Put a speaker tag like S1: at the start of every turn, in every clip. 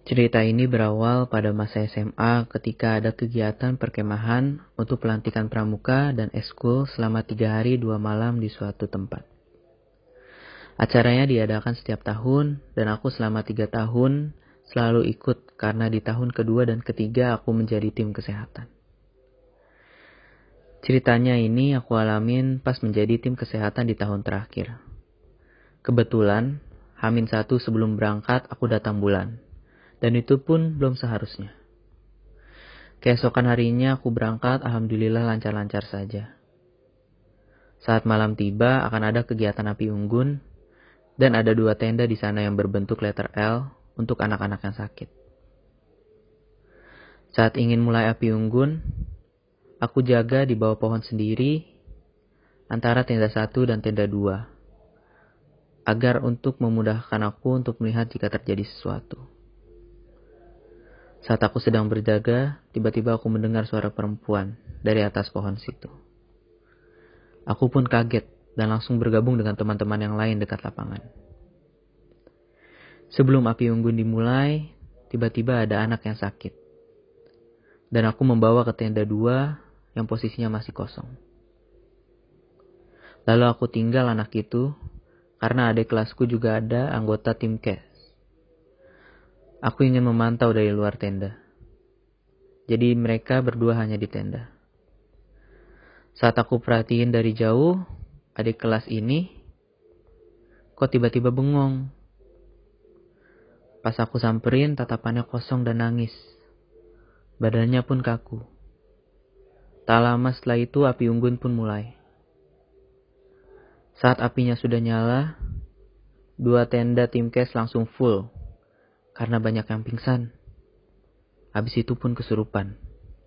S1: Cerita ini berawal pada masa SMA ketika ada kegiatan perkemahan untuk pelantikan pramuka dan eskul selama 3 hari 2 malam di suatu tempat. Acaranya diadakan setiap tahun dan aku selama 3 tahun selalu ikut karena di tahun kedua dan ketiga aku menjadi tim kesehatan. Ceritanya ini aku alamin pas menjadi tim kesehatan di tahun terakhir. Kebetulan, H-1 sebelum berangkat aku datang bulan. Dan itu pun belum seharusnya. Keesokan harinya aku berangkat, alhamdulillah lancar-lancar saja. Saat malam tiba akan ada kegiatan api unggun, dan ada 2 tenda di sana yang berbentuk letter L untuk anak-anak yang sakit. Saat ingin mulai api unggun, aku jaga di bawah pohon sendiri, antara tenda 1 dan tenda 2, agar untuk memudahkan aku untuk melihat jika terjadi sesuatu. Saat aku sedang berjaga, tiba-tiba aku mendengar suara perempuan dari atas pohon situ. Aku pun kaget dan langsung bergabung dengan teman-teman yang lain dekat lapangan. Sebelum api unggun dimulai, tiba-tiba ada anak yang sakit. Dan aku membawa ke tenda 2 yang posisinya masih kosong. Lalu aku tinggal anak itu karena adik kelasku juga ada anggota tim kes. Aku ingin memantau dari luar tenda. Jadi mereka berdua hanya di tenda. Saat aku perhatiin dari jauh, adik kelas ini kok tiba-tiba bengong. Pas aku samperin, tatapannya kosong dan nangis. Badannya pun kaku. Tak lama setelah itu api unggun pun mulai. Saat apinya sudah nyala, 2 tenda tim kes langsung full. Karena banyak yang pingsan. Habis itu pun kesurupan.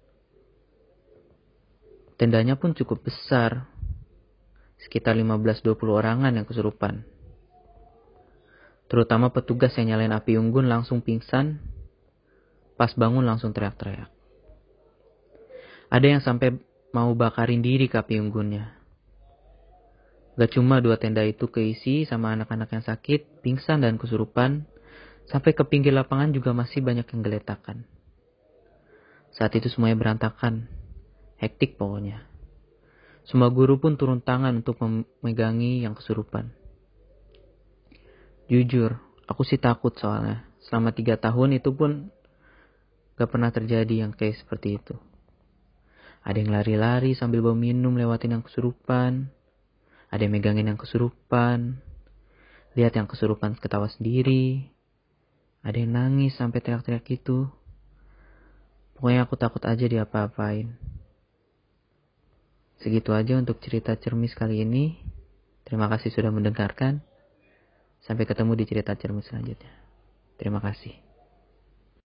S1: Tendanya pun cukup besar. Sekitar 15-20 orangan yang kesurupan. Terutama petugas yang nyalain api unggun langsung pingsan. Pas bangun langsung teriak-teriak. Ada yang sampai mau bakarin diri ke api unggunnya. Gak cuma 2 tenda itu keisi sama anak-anak yang sakit, pingsan dan kesurupan. Sampai ke pinggir lapangan juga masih banyak yang geletakan. Saat itu semuanya berantakan. Hektik pokoknya. Semua guru pun turun tangan untuk memegangi yang kesurupan. Jujur, aku sih takut soalnya. Selama 3 tahun itu pun gak pernah terjadi yang kayak seperti itu. Ada yang lari-lari sambil bawa minum lewatin yang kesurupan. Ada yang megangin yang kesurupan. Lihat yang kesurupan ketawa sendiri. Ada yang nangis sampai teriak-teriak gitu. Pokoknya aku takut aja diapa-apain. Segitu aja untuk cerita cermis kali ini. Terima kasih sudah mendengarkan. Sampai ketemu di cerita cermis selanjutnya. Terima kasih.